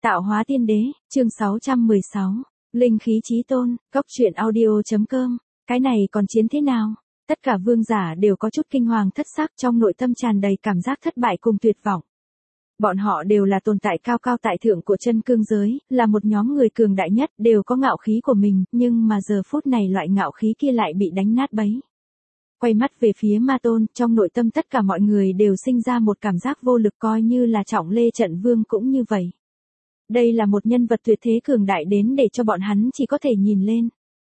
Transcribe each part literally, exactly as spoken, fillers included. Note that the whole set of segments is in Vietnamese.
Tạo hóa tiên đế, chương sáu trăm mười sáu. Linh khí chí tôn, cốc truyện audio.com. Cái này còn chiến thế nào? Tất cả vương giả đều có chút kinh hoàng thất sắc, trong nội tâm tràn đầy cảm giác thất bại cùng tuyệt vọng. Bọn họ đều là tồn tại cao cao tại thượng của chân cương giới, là một nhóm người cường đại nhất, đều có ngạo khí của mình, nhưng mà giờ phút này loại ngạo khí kia lại bị đánh nát bấy. Quay mắt về phía Ma Tôn, trong nội tâm tất cả mọi người đều sinh ra một cảm giác vô lực, coi như là Trọng Lê Trận Vương cũng như vậy. Đây là một nhân vật tuyệt thế cường đại đến để cho bọn hắn chỉ có thể nhìn lên.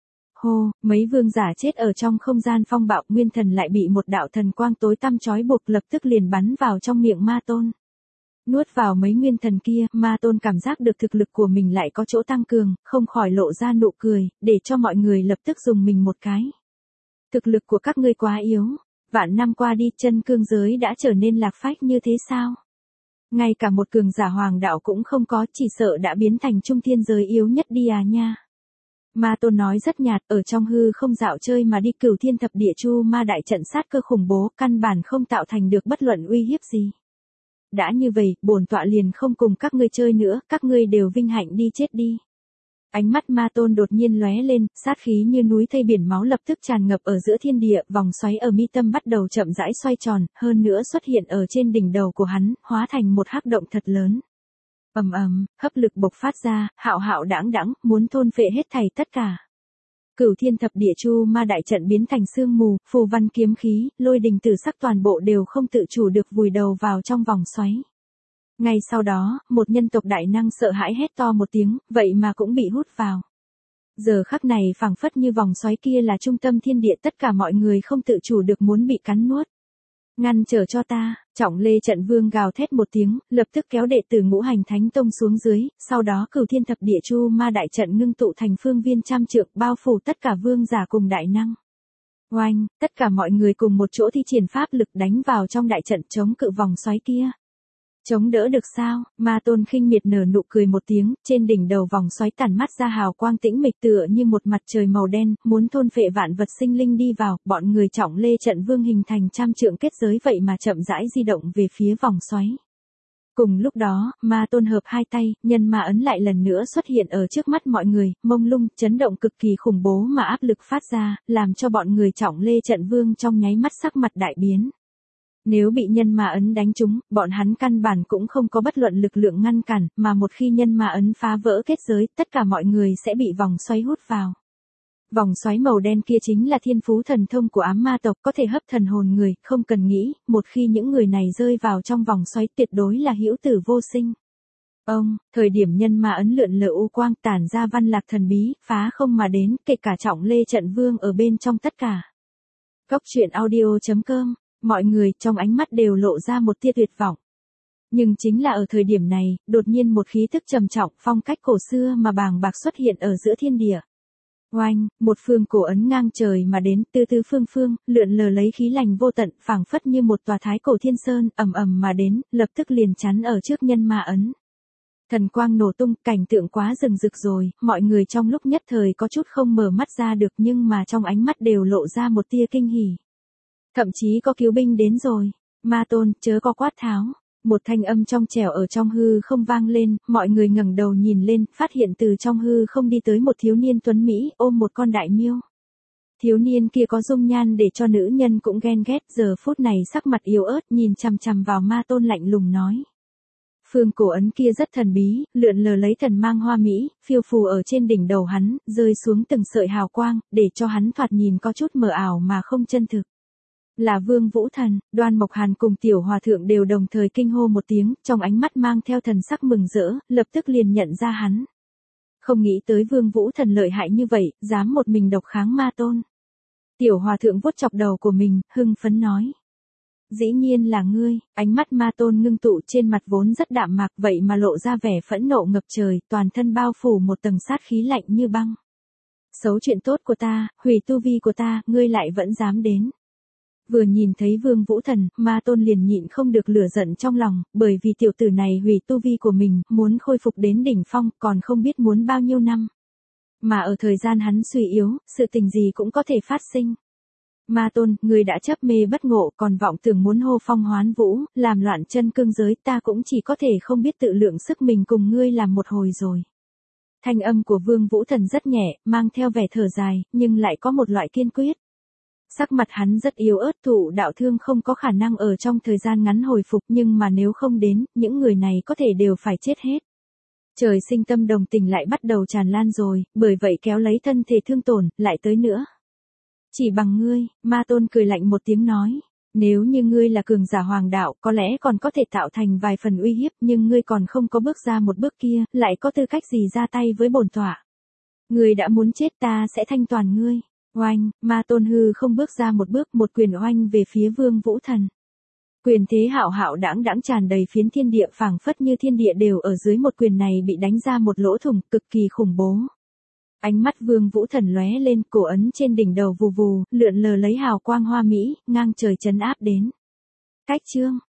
Hô, mấy vương giả chết ở trong không gian phong bạo, nguyên thần lại bị một đạo thần quang tối tăm trói buộc, lập tức liền bắn vào trong miệng Ma Tôn. Nuốt vào mấy nguyên thần kia, Ma Tôn cảm giác được thực lực của mình lại có chỗ tăng cường, không khỏi lộ ra nụ cười, để cho mọi người lập tức dùng mình một cái. Thực lực của các ngươi quá yếu, vạn năm qua đi chân cương giới đã trở nên lạc phách như thế sao? Ngay cả một cường giả hoàng đạo cũng không có, chỉ sợ đã biến thành trung thiên giới yếu nhất đi à nha. Ma Tôn nói rất nhạt, ở trong hư không dạo chơi mà đi, cửu thiên thập địa chu ma đại trận sát cơ khủng bố, căn bản không tạo thành được bất luận uy hiếp gì. Đã như vậy, bổn tọa liền không cùng các ngươi chơi nữa, các ngươi đều vinh hạnh đi chết đi. Ánh mắt Ma Tôn đột nhiên lóe lên, sát khí như núi thây biển máu lập tức tràn ngập ở giữa thiên địa, vòng xoáy ở mi tâm bắt đầu chậm rãi xoay tròn, hơn nữa xuất hiện ở trên đỉnh đầu của hắn, hóa thành một hắc động thật lớn. Ầm ầm, hấp lực bộc phát ra, hạo hạo đãng đãng, muốn thôn phệ hết thảy tất cả. Cửu thiên thập địa chu ma đại trận biến thành sương mù, phù văn kiếm khí, lôi đình tử sắc toàn bộ đều không tự chủ được vùi đầu vào trong vòng xoáy. Ngay sau đó, một nhân tộc đại năng sợ hãi hét to một tiếng, vậy mà cũng bị hút vào. Giờ khắc này phảng phất như vòng xoáy kia là trung tâm thiên địa, tất cả mọi người không tự chủ được muốn bị cắn nuốt. Ngăn trở cho ta, Trọng Lê Trận Vương gào thét một tiếng, lập tức kéo đệ tử Ngũ Hành Thánh Tông xuống dưới, sau đó cửu thiên thập địa chu ma đại trận ngưng tụ thành phương viên trăm trượng, bao phủ tất cả vương giả cùng đại năng. Oanh, tất cả mọi người cùng một chỗ thi triển pháp lực đánh vào trong đại trận chống cự vòng xoáy kia. Chống đỡ được sao? Ma Tôn khinh miệt nở nụ cười một tiếng, trên đỉnh đầu vòng xoáy tản mắt ra hào quang tĩnh mịch tựa như một mặt trời màu đen, muốn thôn phệ vạn vật sinh linh đi vào, bọn người Trọng Lê Trận Vương hình thành trăm trượng kết giới vậy mà chậm rãi di động về phía vòng xoáy. Cùng lúc đó, Ma Tôn hợp hai tay, nhân ma ấn lại lần nữa xuất hiện ở trước mắt mọi người, mông lung, chấn động cực kỳ khủng bố mà áp lực phát ra, làm cho bọn người Trọng Lê Trận Vương trong nháy mắt sắc mặt đại biến. Nếu bị nhân ma ấn đánh trúng, bọn hắn căn bản cũng không có bất luận lực lượng ngăn cản, mà một khi nhân ma ấn phá vỡ kết giới, tất cả mọi người sẽ bị vòng xoáy hút vào. Vòng xoáy màu đen kia chính là thiên phú thần thông của ám ma tộc, có thể hấp thần hồn người, không cần nghĩ, một khi những người này rơi vào trong vòng xoáy tuyệt đối là hữu tử vô sinh. Ông, thời điểm nhân ma ấn lượn lờ u quang tản ra văn lạc thần bí, phá không mà đến, kể cả Trọng Lê Trận Vương ở bên trong tất cả. Cốc truyện audio.com. Mọi người trong ánh mắt đều lộ ra một tia tuyệt vọng. Nhưng chính là ở thời điểm này, đột nhiên một khí thức trầm trọng, phong cách cổ xưa mà bàng bạc xuất hiện ở giữa thiên địa. Oanh, một phương cổ ấn ngang trời mà đến, từ từ phương phương, lượn lờ lấy khí lành vô tận, phảng phất như một tòa thái cổ thiên sơn, ầm ầm mà đến, lập tức liền chắn ở trước nhân ma ấn. Thần quang nổ tung, cảnh tượng quá rừng rực rồi, mọi người trong lúc nhất thời có chút không mở mắt ra được, nhưng mà trong ánh mắt đều lộ ra một tia kinh hỉ. Thậm chí có cứu binh đến rồi. Ma Tôn, chớ có quát tháo. Một thanh âm trong trẻo ở trong hư không vang lên, mọi người ngẩng đầu nhìn lên, phát hiện từ trong hư không đi tới một thiếu niên tuấn Mỹ, ôm một con đại miêu. Thiếu niên kia có dung nhan để cho nữ nhân cũng ghen ghét, giờ phút này sắc mặt yếu ớt, nhìn chằm chằm vào Ma Tôn lạnh lùng nói. Phương cổ ấn kia rất thần bí, lượn lờ lấy thần mang hoa mỹ, phiêu phù ở trên đỉnh đầu hắn, rơi xuống từng sợi hào quang, để cho hắn thoạt nhìn có chút mờ ảo mà không chân thực. Là Vương Vũ Thần, Đoan Mộc Hàn cùng Tiểu Hòa Thượng đều đồng thời kinh hô một tiếng, trong ánh mắt mang theo thần sắc mừng rỡ, lập tức liền nhận ra hắn. Không nghĩ tới Vương Vũ Thần lợi hại như vậy, dám một mình độc kháng Ma Tôn. Tiểu Hòa Thượng vuốt chọc đầu của mình, hưng phấn nói. Dĩ nhiên là ngươi, ánh mắt Ma Tôn ngưng tụ trên mặt vốn rất đạm mạc vậy mà lộ ra vẻ phẫn nộ ngập trời, toàn thân bao phủ một tầng sát khí lạnh như băng. Xấu chuyện tốt của ta, hủy tu vi của ta, ngươi lại vẫn dám đến. Vừa nhìn thấy Vương Vũ Thần, Ma Tôn liền nhịn không được lửa giận trong lòng, bởi vì tiểu tử này hủy tu vi của mình, muốn khôi phục đến đỉnh phong, còn không biết muốn bao nhiêu năm. Mà ở thời gian hắn suy yếu, sự tình gì cũng có thể phát sinh. Ma Tôn, ngươi đã chấp mê bất ngộ, còn vọng tưởng muốn hô phong hoán vũ, làm loạn chân cương giới, ta cũng chỉ có thể không biết tự lượng sức mình cùng ngươi làm một hồi rồi. Thanh âm của Vương Vũ Thần rất nhẹ, mang theo vẻ thở dài, nhưng lại có một loại kiên quyết. Sắc mặt hắn rất yếu ớt, thụ đạo thương không có khả năng ở trong thời gian ngắn hồi phục, nhưng mà nếu không đến, những người này có thể đều phải chết hết. Trời sinh tâm đồng tình lại bắt đầu tràn lan rồi, bởi vậy kéo lấy thân thể thương tổn, lại tới nữa. Chỉ bằng ngươi, Ma Tôn cười lạnh một tiếng nói. Nếu như ngươi là cường giả hoàng đạo, có lẽ còn có thể tạo thành vài phần uy hiếp, nhưng ngươi còn không có bước ra một bước kia, lại có tư cách gì ra tay với bổn tọa. Ngươi đã muốn chết, ta sẽ thanh toàn ngươi. Oanh, Ma Tôn hư không bước ra một bước, một quyền oanh về phía Vương Vũ Thần. Quyền thế hạo hạo đãng đãng tràn đầy phiến thiên địa, phảng phất như thiên địa đều ở dưới một quyền này bị đánh ra một lỗ thủng cực kỳ khủng bố. Ánh mắt Vương Vũ Thần lóe lên, cổ ấn trên đỉnh đầu vù vù, lượn lờ lấy hào quang hoa mỹ, ngang trời trấn áp đến. Cách chương